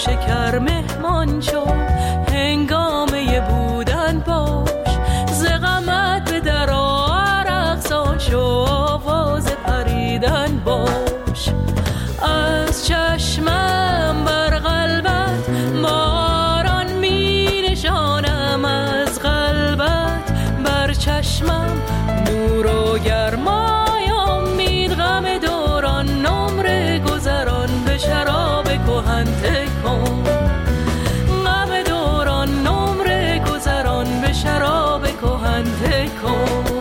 شکر مهمان شو، هنگامه بودن باش، ز غمت به در رقصان شو، آواز پریدن باش. از چشمم بر قلبت باران می نشانم، از قلبت بر چشمم نور و گرمای امید. غم دوران نمره گذران به شراب کهن تکن، غم دوران نمره گذران به شراب کهن تکن.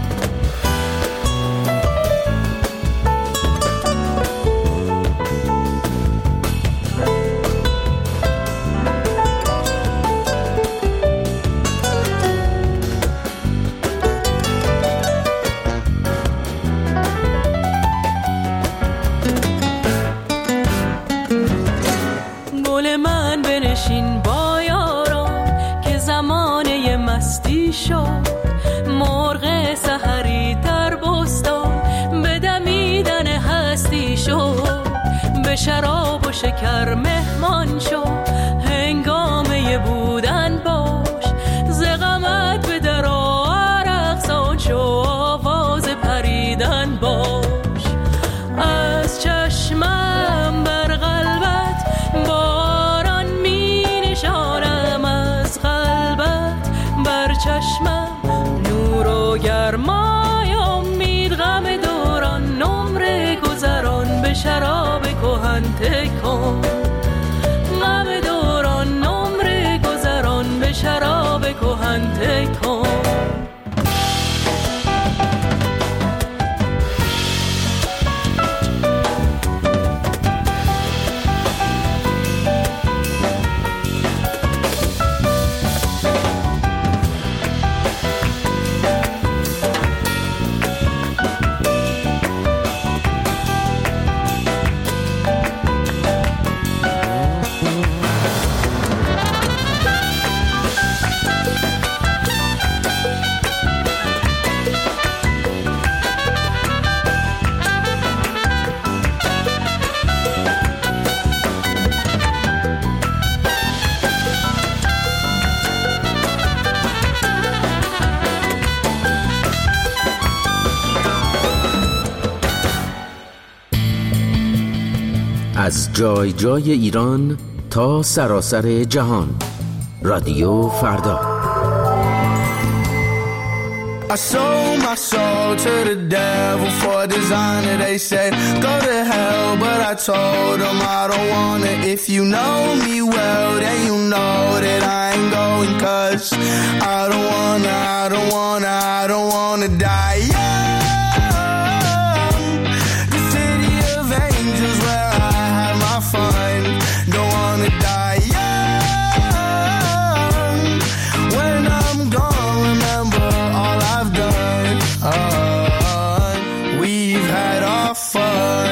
بنشین با یاران که زمانه مستی شد، مرغ سحری در بستان به دمیدن هستی شد. به شراب و شکر مهمان شو، هنگامه بودن باش، ز غمت به در رقصان شو، آواز پریدن باش. از چشمم بر قلبت باران می نشانم، از قلبت بر چشمم نور و گرمای امید. غم دوران نمره گذران به شراب کهن تکن، غم دوران نمره گذران به شراب کهن تکن. از جای جای ایران تا سراسر جهان، رادیو فردا. I sold my soul to the devil for designer. They said go to hell, but I told them I don't wanna. If you know me well, then you know that I ain't going, 'cause I don't wanna die young. The city of angels where I have my fun. Don't wanna die young. When I'm gone, remember all I've done. We've had our fun,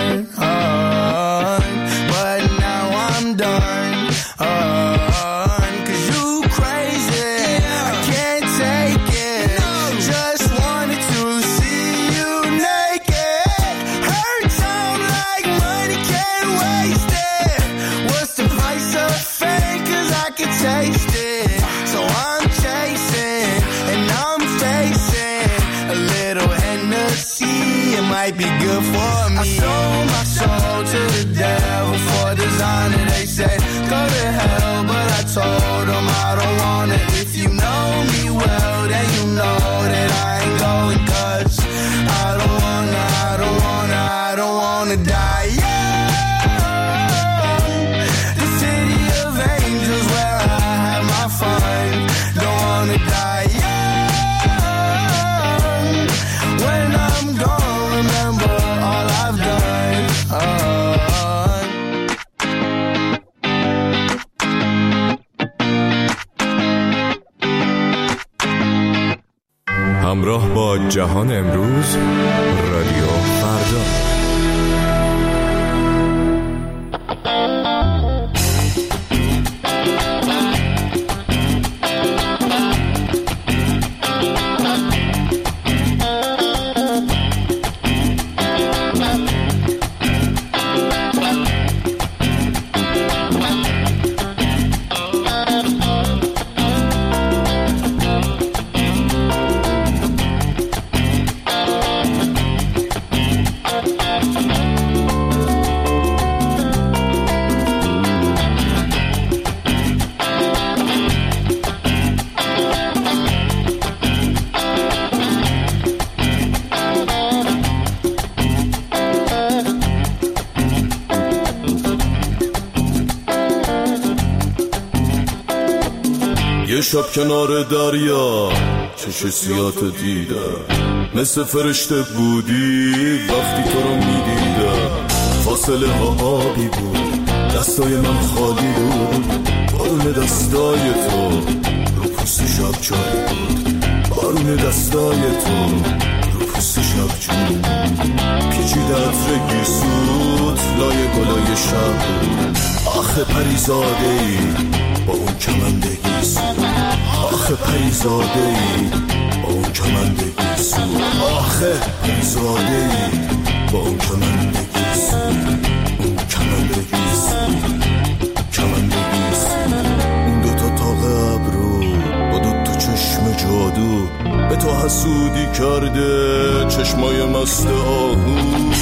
but now I'm done. 'Cause you crazy, I can't take it. Just wanted to see you naked. Hurt sound like money, can't waste it. What's the price of fame? 'Cause I can taste it. So I'm chasing and I'm facing a little Hennessy. It might be good for me. I sold my soul to the devil for designer. They said go to hell, but I told them I don't wanna. If you know me well, then you know that I ain't going, 'cause I don't wanna die young. The city of angels where I have my fun. Don't wanna die young. When I'm gone, remember all I've done. همراه با جهان امروز، رادیو فردا. شب کنار دریا چش سیاتو دیدم، مثل فرشته بودی وقتی تو رو میدیدم. فاصله ها آبی بود، دستای من خالی بود، بارون دستای تو رو پوست شب جای بود، بارون دستای تو رو پوست شب جای بود. پیچیده عطر گیسوت لای گلای شب بود. آخه پریزاده ای با اون کمند گیسوت، آخه پریزاده ای با اون کمند گیسوت، آخه پریزاده ای با اون کمند گیسوت، اون کمند گیسوت، کمند گیسوت. اون دوتا تاق ابرو با دوتا چشم جادو به تو حسودی کرده، چشمای مست آهو.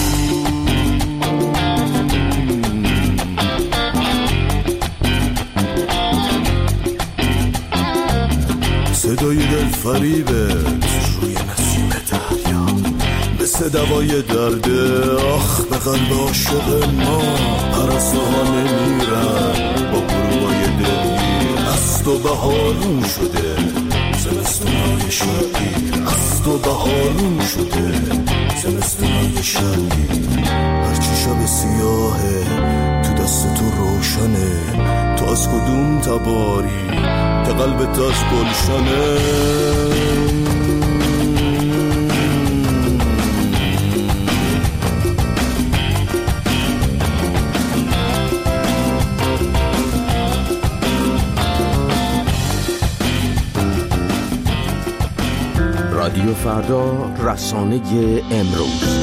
صدای دل فریبت روی نسیم دریا مثل دوای درده. آخ به قلب عاشق ما پرسه ها نمیرن با گروهای دلگیر. از تو بهارون شده زمستونای شبگیر، از تو بهارون شده زمستونای شبگیر. هرچی شب سیاهه تو دست تو روشنه، تو از کدوم تباری که قلبت از گلشنه. رادیو فردا، رسانه امروز.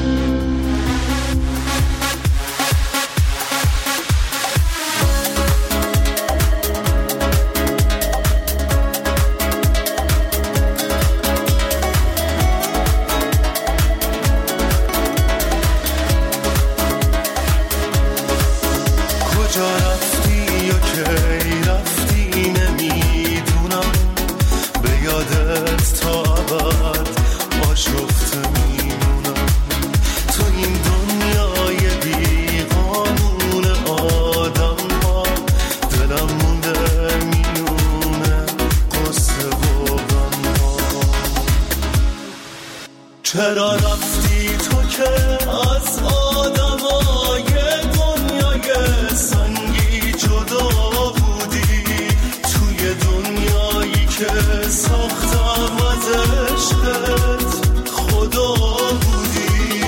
چرا رفتی تو که از آدمای دنیای سنگی جدا بودی، توی دنیایی که ساختم از عشقت خدا بودی.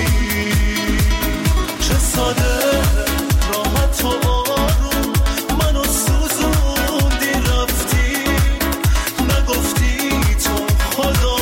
چه ساده راحت و آروم منو سوزوندی رفتی، نگفتی تو خدا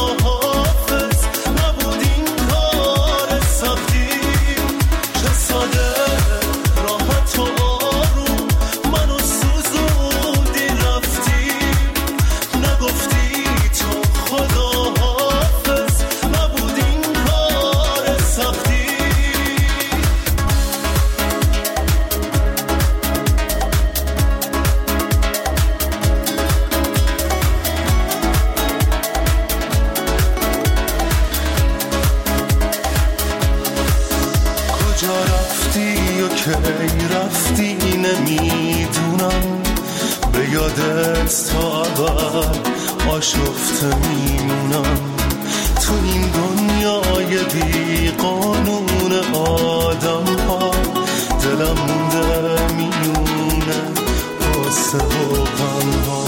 رفتی نمیدونم، به یادت تا ابد آشفته میمونم. تو این دنیای بی قانون آدم ها دلم مونده میونه قصه و غم ها.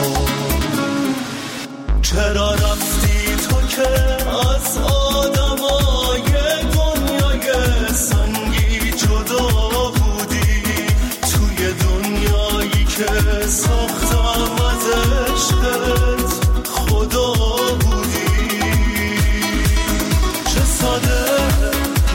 چرا رفتی تو که از آدمای دنیای سنگی جدا بودی، توی دنیایی که ساختم از عشقت خدا بودی. چه ساده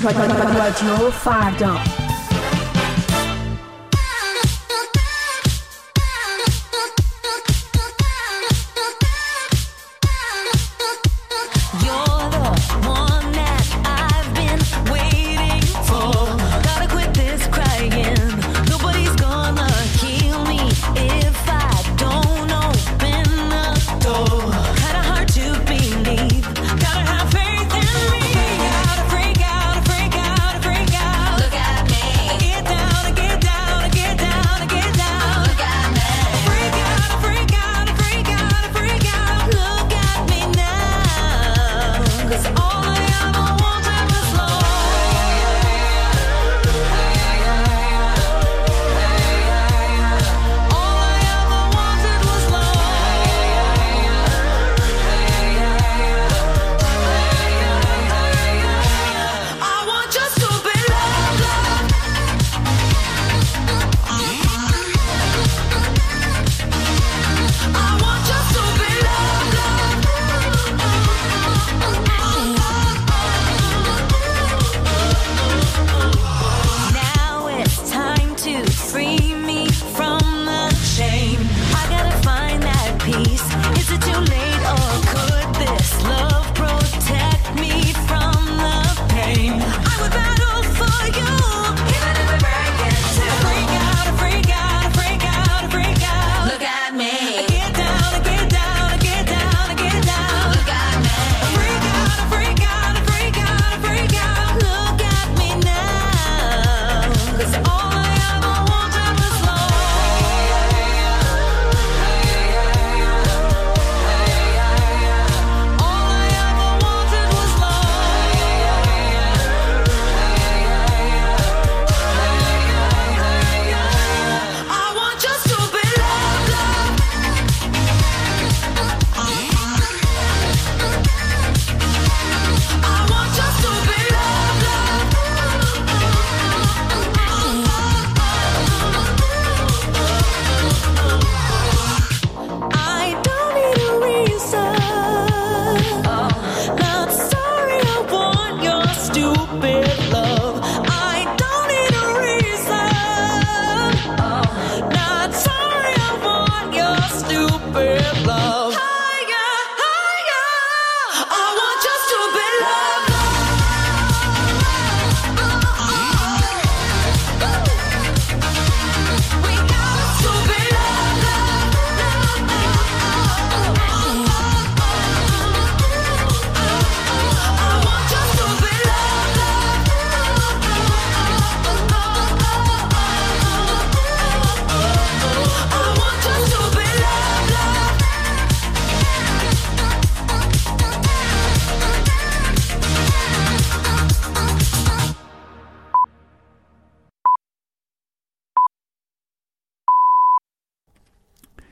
رادیو فردا.